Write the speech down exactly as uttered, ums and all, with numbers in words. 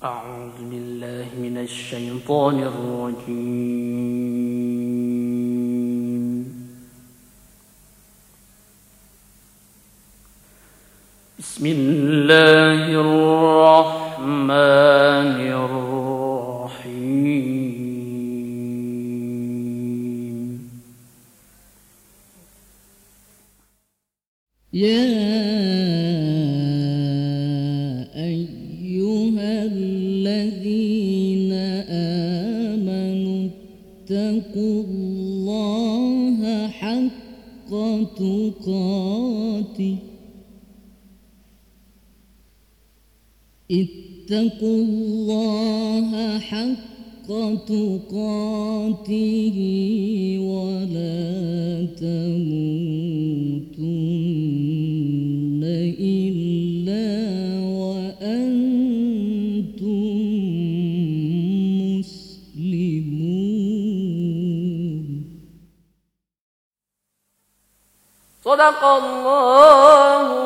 أعوذ بالله من الشيطان الرجيم. بسم الله الرحمن الرحيم. يا أيها الذين آمنوا اتقوا الله حق تقاته اتقوا الله حق تقاته ولا تموتن إلا وأنتم مسلمون. صدق الله